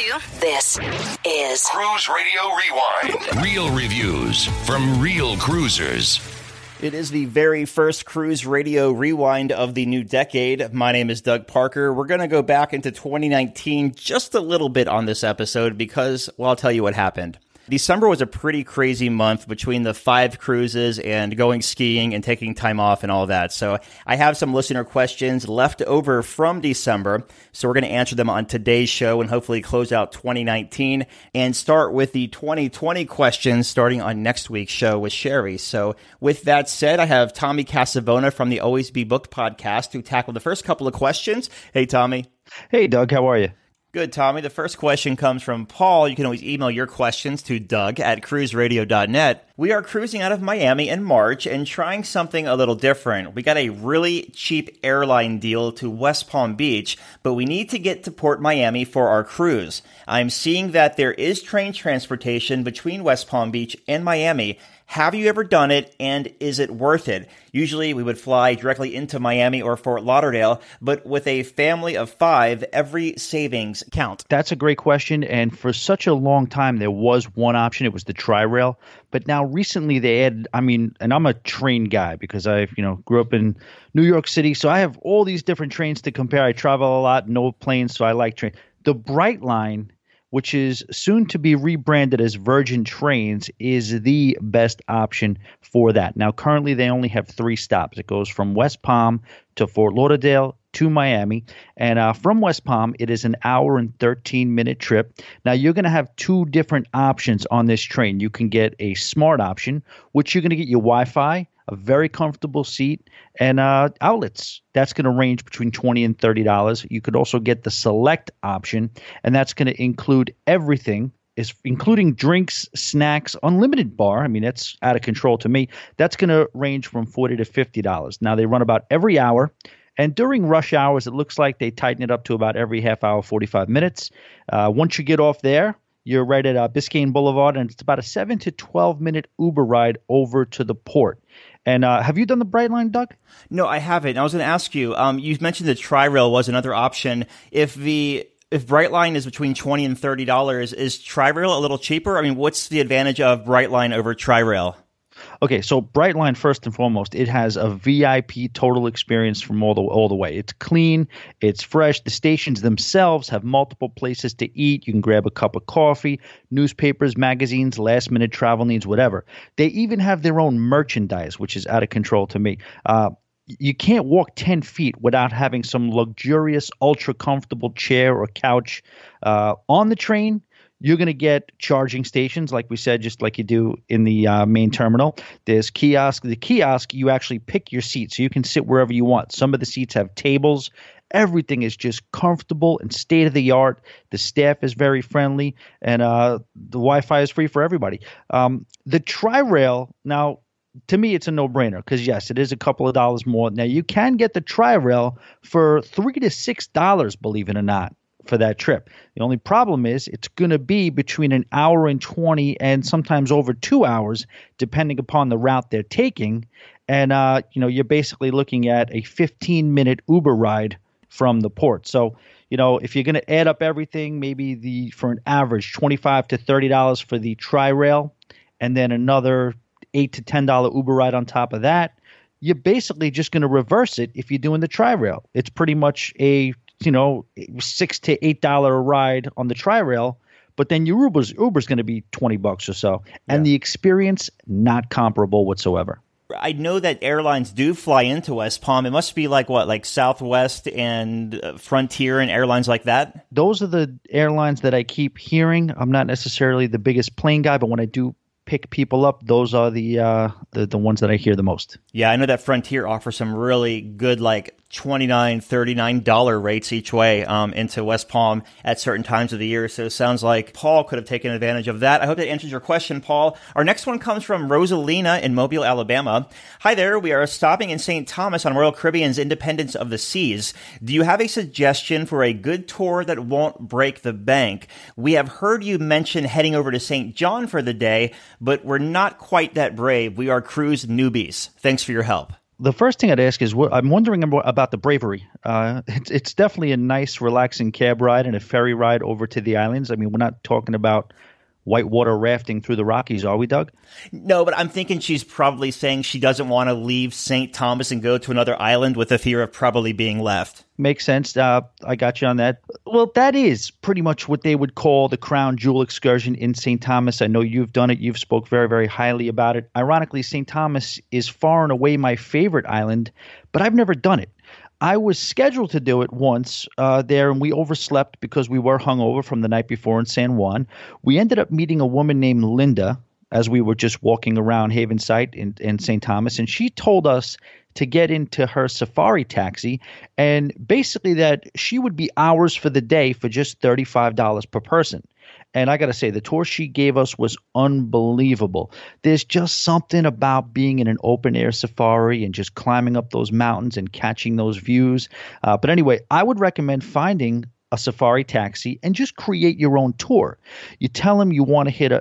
to. This is Cruise Radio Rewind. Real reviews from real cruisers. It is the very first Cruise Radio Rewind of the new decade. My name is Doug Parker. We're going to go back into 2019 just a little bit on this episode because, well, I'll tell you what happened. December was a pretty crazy month between the 5 cruises and going skiing and taking time off and all that. So I have some listener questions left over from December. So we're going to answer them on today's show and hopefully close out 2019 and start with the 2020 questions starting on next week's show with Sherry. So with that said, I have Tommy Casavona from the Always Be Booked podcast to tackle the first couple of questions. Hey, Tommy. Hey, Doug. How are you? Good, Tommy. The first question comes from Paul. You can always email your questions to doug@cruiseradio.net. We are cruising out of Miami in March and trying something a little different. We got a really cheap airline deal to West Palm Beach, but we need to get to Port Miami for our cruise. I'm seeing that there is train transportation between West Palm Beach and Miami. Have you ever done it, and is it worth it? Usually we would fly directly into Miami or Fort Lauderdale, but with a family of 5, every savings count. That's a great question, and for such a long time there was one option. It was the Tri-Rail, but now recently they added, and I'm a train guy because I grew up in New York City, so I have all these different trains to compare. I travel a lot, no planes, so I like trains. The Brightline, which is soon to be rebranded as Virgin Trains, is the best option for that. Now, currently, they only have 3 stops. It goes from West Palm to Fort Lauderdale to Miami. And from West Palm, it is an hour and 13-minute trip. Now, you're going to have 2 different options on this train. You can get a smart option, which you're going to get your Wi-Fi, a very comfortable seat, and outlets. That's going to range between $20 and $30. You could also get the select option, and that's going to include everything, including drinks, snacks, unlimited bar. That's out of control to me. That's going to range from $40 to $50. Now, they run about every hour, and during rush hours, it looks like they tighten it up to about every half hour, 45 minutes. Once you get off there, you're right at Biscayne Boulevard, and it's about a 7 to 12-minute Uber ride over to the port. And have you done the Brightline, Doug? No, I haven't. I was going to ask you, you mentioned the Tri-Rail was another option. If Brightline is between $20 and $30, is Tri-Rail a little cheaper? What's the advantage of Brightline over Tri-Rail? Okay, so Brightline, first and foremost, it has a VIP total experience from all the way. It's clean, it's fresh. The stations themselves have multiple places to eat. You can grab a cup of coffee, newspapers, magazines, last-minute travel needs, whatever. They even have their own merchandise, which is out of control to me. You can't walk 10 feet without having some luxurious, ultra-comfortable chair or couch on the train. You're going to get charging stations, like we said, just like you do in the main terminal. There's kiosk. The kiosk, you actually pick your seat, so you can sit wherever you want. Some of the seats have tables. Everything is just comfortable and state-of-the-art. The staff is very friendly, and the Wi-Fi is free for everybody. The Tri-Rail, now, to me, it's a no-brainer because, yes, it is a couple of dollars more. Now, you can get the Tri-Rail for $3 to $6, believe it or not, for that trip. The only problem is it's going to be between an hour and 20 and sometimes over 2 hours, depending upon the route they're taking. And, you're basically looking at a 15-minute Uber ride from the port. So, if you're going to add up everything, maybe for an average $25 to $30 for the Tri-Rail, and then another $8 to $10 Uber ride on top of that, you're basically just going to reverse it if you're doing the Tri-Rail. It's pretty much a $6 to $8 ride on the Tri-Rail, but then your Uber's going to be $20 or so, and the experience not comparable whatsoever. I know that airlines do fly into West Palm. It must be like Southwest and Frontier and airlines like that? Those are the airlines that I keep hearing. I'm not necessarily the biggest plane guy, but when I do pick people up, those are the ones that I hear the most. Yeah, I know that Frontier offers some really good $29, $39 rates each way into West Palm at certain times of the year. So it sounds like Paul could have taken advantage of that. I hope that answers your question, Paul. Our next one comes from Rosalina in Mobile, Alabama. Hi there. We are stopping in St. Thomas on Royal Caribbean's Independence of the Seas. Do you have a suggestion for a good tour that won't break the bank? We have heard you mention heading over to St. John for the day, but we're not quite that brave. We are cruise newbies. Thanks for your help. The first thing I'd ask is, I'm wondering about the Bravery. It's definitely a nice, relaxing cab ride and a ferry ride over to the islands. I mean, we're not talking about whitewater rafting through the Rockies, are we, Doug? No, but I'm thinking she's probably saying she doesn't want to leave St. Thomas and go to another island with the fear of probably being left. Makes sense. I got you on that. Well, that is pretty much what they would call the crown jewel excursion in St. Thomas. I know you've done it. You've spoke very, very highly about it. Ironically, St. Thomas is far and away my favorite island, but I've never done it. I was scheduled to do it once there, and we overslept because we were hungover from the night before in San Juan. We ended up meeting a woman named Linda as we were just walking around Havensight in St. Thomas, and she told us to get into her safari taxi, and basically that she would be ours for the day for just $35 per person. And I got to say, the tour she gave us was unbelievable. There's just something about being in an open-air safari and just climbing up those mountains and catching those views. But anyway, I would recommend finding a safari taxi and just create your own tour. You tell them you want to hit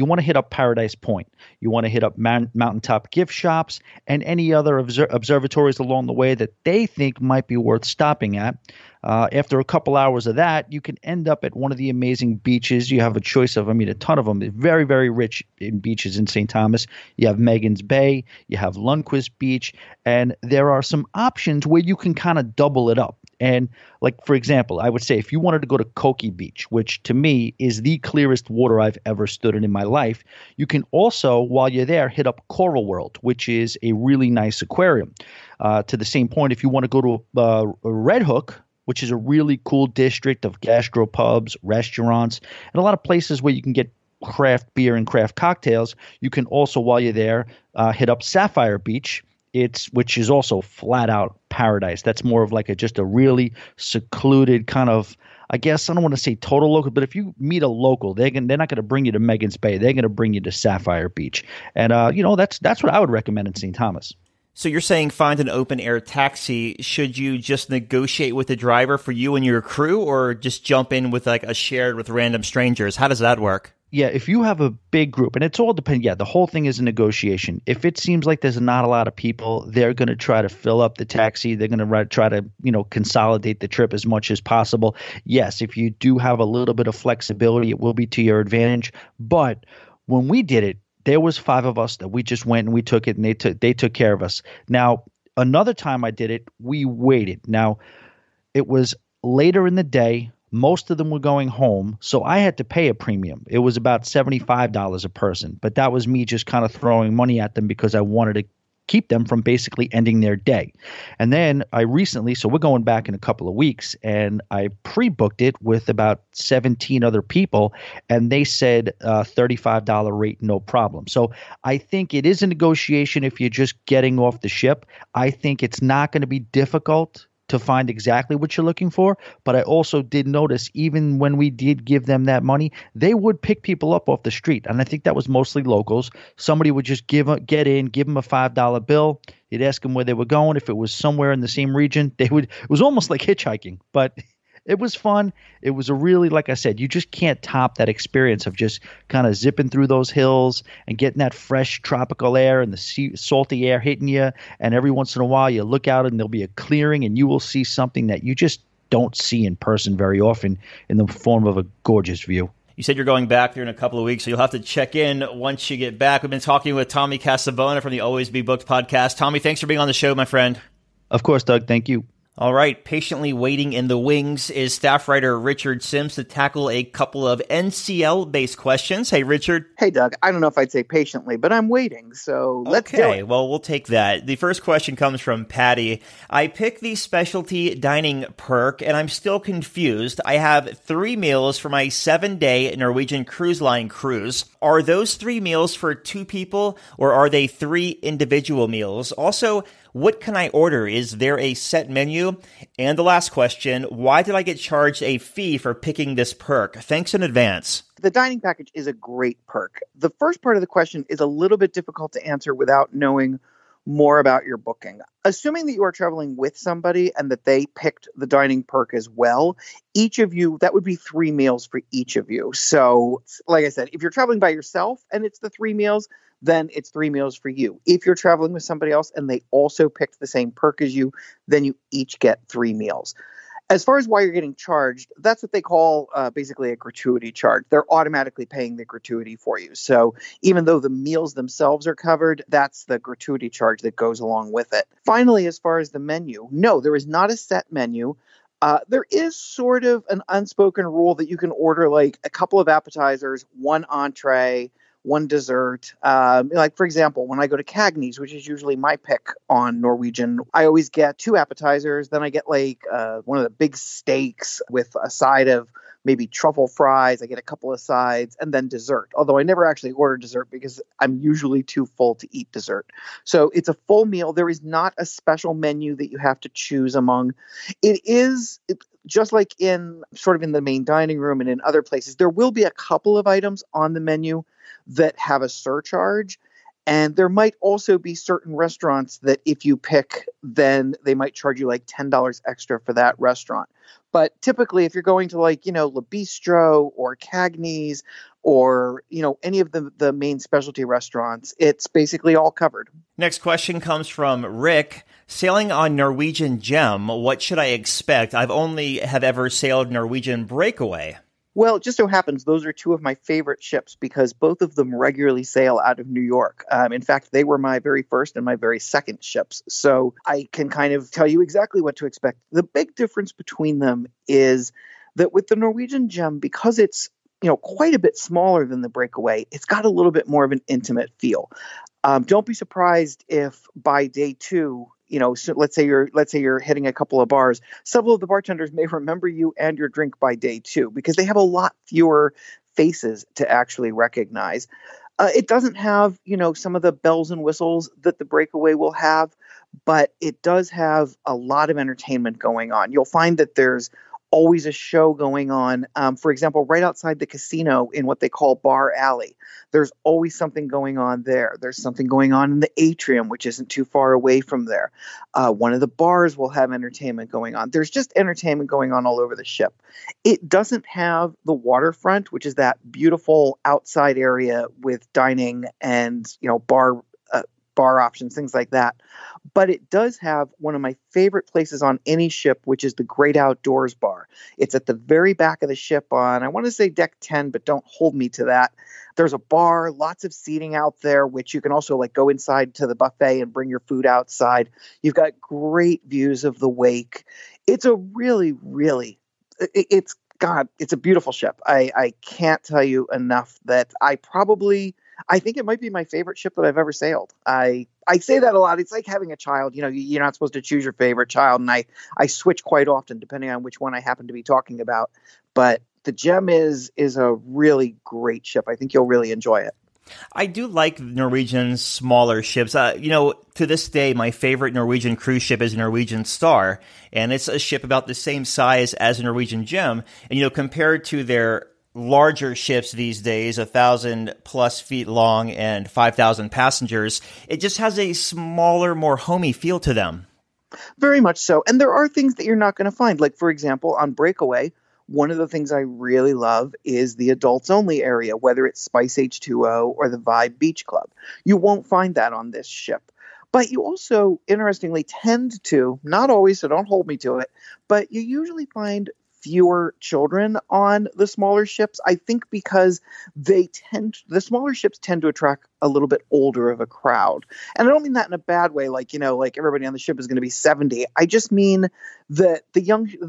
up Paradise Point. You want to hit up mountaintop gift shops and any other observatories along the way that they think might be worth stopping at. After a couple hours of that, you can end up at one of the amazing beaches. You have a choice of, a ton of them. It's very, very rich in beaches in St. Thomas. You have Megan's Bay, you have Lundquist Beach, and there are some options where you can kind of double it up. And like, for example, I would say if you wanted to go to Koki Beach, which to me is the clearest water I've ever stood in my life, you can also, while you're there, hit up Coral World, which is a really nice aquarium. To the same point, if you want to go to Red Hook, which is a really cool district of gastropubs, restaurants, and a lot of places where you can get craft beer and craft cocktails, you can also, while you're there, hit up Sapphire Beach, which is also flat out paradise. That's more of like just a really secluded kind of, I guess, I don't want to say total local, but if you meet a local, they're not going to bring you to Megan's Bay. They're going to bring you to Sapphire Beach. And, that's what I would recommend in St. Thomas. So you're saying find an open-air taxi. Should you just negotiate with the driver for you and your crew, or just jump in with like a shared with random strangers? How does that work? Yeah, if you have a big group, and it's all dependent. Yeah, the whole thing is a negotiation. If it seems like there's not a lot of people, they're going to try to fill up the taxi. They're going to try to, consolidate the trip as much as possible. Yes, if you do have a little bit of flexibility, it will be to your advantage. But when we did it, there was 5 of us that we just went and we took it, and they took care of us. Now, another time I did it, we waited. Now, it was later in the day. Most of them were going home, so I had to pay a premium. It was about $75 a person, but that was me just kind of throwing money at them because I wanted to keep them from basically ending their day. And then so we're going back in a couple of weeks, and I pre-booked it with about 17 other people, and they said $35 rate, no problem. So I think it is a negotiation if you're just getting off the ship. I think it's not going to be difficult to find exactly what you're looking for. But I also did notice, even when we did give them that money, they would pick people up off the street. And I think that was mostly locals. Somebody would just give them a $5 bill. You'd ask them where they were going. If it was somewhere in the same region, it was almost like hitchhiking, but it was fun. It was a really, like I said, you just can't top that experience of just kind of zipping through those hills and getting that fresh tropical air and the salty air hitting you. And every once in a while you look out and there'll be a clearing and you will see something that you just don't see in person very often in the form of a gorgeous view. You said you're going back there in a couple of weeks, so you'll have to check in once you get back. We've been talking with Tommy Casabona from the Always Be Booked podcast. Tommy, thanks for being on the show, my friend. Of course, Doug. Thank you. All right, patiently waiting in the wings is staff writer Richard Sims to tackle a couple of NCL-based questions. Hey, Richard. Hey, Doug. I don't know if I'd say patiently, but I'm waiting, so let's do it. Okay, well, we'll take that. The first question comes from Patty. I picked the specialty dining perk, and I'm still confused. I have 3 meals for my 7-day Norwegian Cruise Line cruise. Are those 3 meals for 2 people, or are they 3 individual meals? Also, what can I order? Is there a set menu? And the last question, why did I get charged a fee for picking this perk? Thanks in advance. The dining package is a great perk. The first part of the question is a little bit difficult to answer without knowing more about your booking. Assuming that you are traveling with somebody and that they picked the dining perk as well, each of you, that would be 3 meals for each of you. So, like I said, if you're traveling by yourself and it's the 3 meals, then it's 3 meals for you. If you're traveling with somebody else and they also picked the same perk as you, then you each get 3 meals. As far as why you're getting charged, that's what they call basically a gratuity charge. They're automatically paying the gratuity for you. So even though the meals themselves are covered, that's the gratuity charge that goes along with it. Finally, as far as the menu, no, there is not a set menu. There is sort of an unspoken rule that you can order like a couple of appetizers, one entree, one dessert. Like, for example, when I go to Cagney's, which is usually my pick on Norwegian, I always get 2 appetizers. Then I get like one of the big steaks with a side of maybe truffle fries. I get a couple of sides and then dessert. Although I never actually order dessert because I'm usually too full to eat dessert. So it's a full meal. There is not a special menu that you have to choose among. It is just like in sort of in the main dining room and in other places, there will be a couple of items on the menu that have a surcharge. And there might also be certain restaurants that if you pick, then they might charge you like $10 extra for that restaurant. But typically, if you're going to like, Le Bistro or Cagney's or, any of the main specialty restaurants, it's basically all covered. Next question comes from Rick. Sailing on Norwegian Gem, what should I expect? I've only have ever sailed Norwegian Breakaway. Well, it just so happens those are 2 of my favorite ships because both of them regularly sail out of New York. In fact, they were my very first and my very second ships. So I can kind of tell you exactly what to expect. The big difference between them is that with the Norwegian Gem, because it's quite a bit smaller than the Breakaway, it's got a little bit more of an intimate feel. Don't be surprised if by day 2, so let's say you're hitting a couple of bars. Several of the bartenders may remember you and your drink by day 2 because they have a lot fewer faces to actually recognize. It doesn't have, some of the bells and whistles that the Breakaway will have, but it does have a lot of entertainment going on. You'll find that there's always a show going on. For example, right outside the casino in what they call Bar Alley, there's always something going on there. There's something going on in the atrium, which isn't too far away from there. One of the bars will have entertainment going on. There's just entertainment going on all over the ship. It doesn't have the waterfront, which is that beautiful outside area with dining and, bar options, things like that. But it does have one of my favorite places on any ship, which is the Great Outdoors Bar. It's at the very back of the ship on, I want to say deck 10, but don't hold me to that. There's a bar, lots of seating out there, which you can also like go inside to the buffet and bring your food outside. You've got great views of the wake. It's a really, really, it's a beautiful ship. I can't tell you enough that I think it might be my favorite ship that I've ever sailed. I say that a lot. It's like having a child. You're not supposed to choose your favorite child. And I switch quite often depending on which one I happen to be talking about. But the Gem is a really great ship. I think you'll really enjoy it. I do like Norwegian's smaller ships. To this day, my favorite Norwegian cruise ship is Norwegian Star. And it's a ship about the same size as a Norwegian Gem. And, compared to their larger ships these days, 1,000+ feet long and 5,000 passengers, it just has a smaller, more homey feel to them. Very much so. And there are things that you're not going to find. Like, for example, on Breakaway, one of the things I really love is the adults only area, whether it's Spice H2O or the Vibe Beach Club. You won't find that on this ship. But you also, interestingly, tend to, not always, so don't hold me to it, but you usually find fewer children on the smaller ships. I think because the smaller ships tend to attract a little bit older of a crowd. And I don't mean that in a bad way, like everybody on the ship is going to be 70. I just mean that the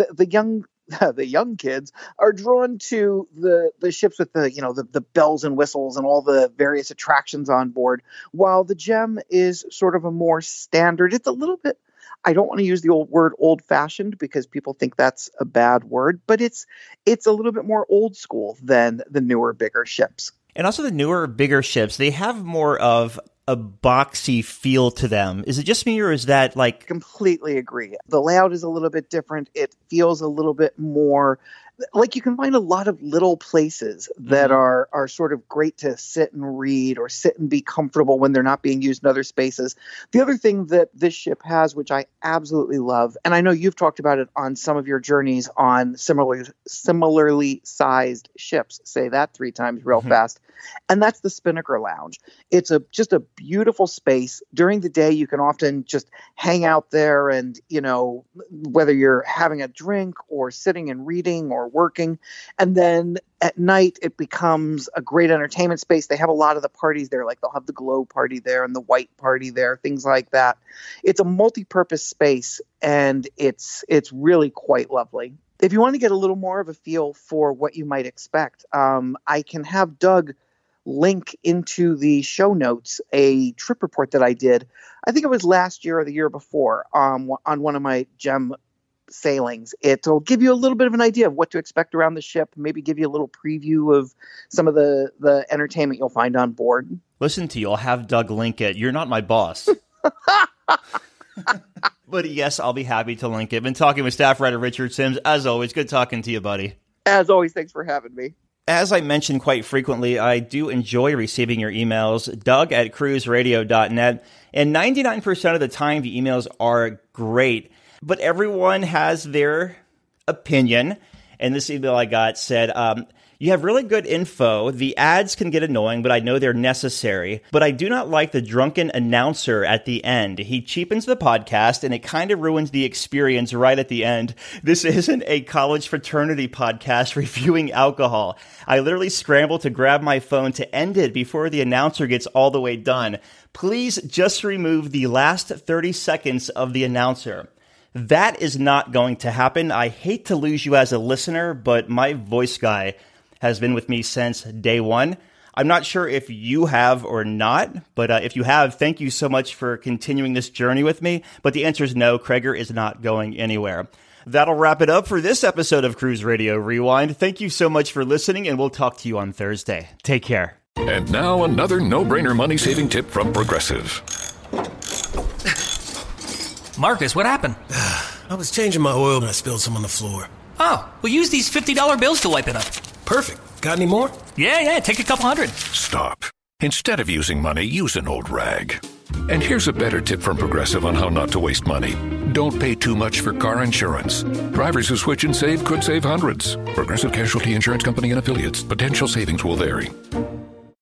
young kids are drawn to the ships with the bells and whistles and all the various attractions on board, while the Gem is sort of a more standard. It's a little bit, I don't want to use the word old-fashioned because people think that's a bad word, but it's a little bit more old school than the newer, bigger ships. And also the newer, bigger ships, they have more of a boxy feel to them. Is it just me, or is that like... Completely agree. The layout is a little bit different. It feels a little bit more like you can find a lot of little places that are sort of great to sit and read or sit and be comfortable when they're not being used in other spaces. The other thing that this ship has, which I absolutely love, and I know you've talked about it on some of your journeys on similarly sized ships, say that 3 times real fast, and that's the Spinnaker Lounge. It's just a beautiful space. During the day, you can often just hang out there and, you know, whether you're having a drink or sitting and reading or working. And then at night, it becomes a great entertainment space. They have a lot of the parties there, like they'll have the glow party there and the white party there, things like that. It's a multi-purpose space, and it's really quite lovely. If you want to get a little more of a feel for what you might expect, I can have Doug link into the show notes a trip report that I did. I think it was last year or the year before on one of my GEM sailings. It'll give you a little bit of an idea of what to expect around the ship, maybe give you a little preview of some of the entertainment you'll find on board. Listen to you. I'll have Doug link it. You're not my boss. But yes, I'll be happy to link it. Been talking with staff writer Richard Sims. As always, good talking to you, buddy. As always, thanks for having me. As I mentioned quite frequently, I do enjoy receiving your emails, doug@cruiseradio.net, and 99% of the time the emails are great, but everyone has their opinion, and this email I got said, you have really good info. The ads can get annoying, but I know they're necessary. But I do not like the drunken announcer at the end. He cheapens the podcast, and it kind of ruins the experience right at the end. This isn't a college fraternity podcast reviewing alcohol. I literally scramble to grab my phone to end it before the announcer gets all the way done. Please just remove the last 30 seconds of the announcer. That is not going to happen. I hate to lose you as a listener, but my voice guy has been with me since day one. I'm not sure if you have or not, but if you have, thank you so much for continuing this journey with me. But the answer is no, Krager is not going anywhere. That'll wrap it up for this episode of Cruise Radio Rewind. Thank you so much for listening, and we'll talk to you on Thursday. Take care. And now another no-brainer money-saving tip from Progressive. Marcus, what happened? I was changing my oil and I spilled some on the floor. Oh, well, use these $50 bills to wipe it up. Perfect. Got any more? Yeah, take a couple hundred. Stop. Instead of using money, use an old rag. And here's a better tip from Progressive on how not to waste money. Don't pay too much for car insurance. Drivers who switch and save could save hundreds. Progressive Casualty Insurance Company and Affiliates. Potential savings will vary.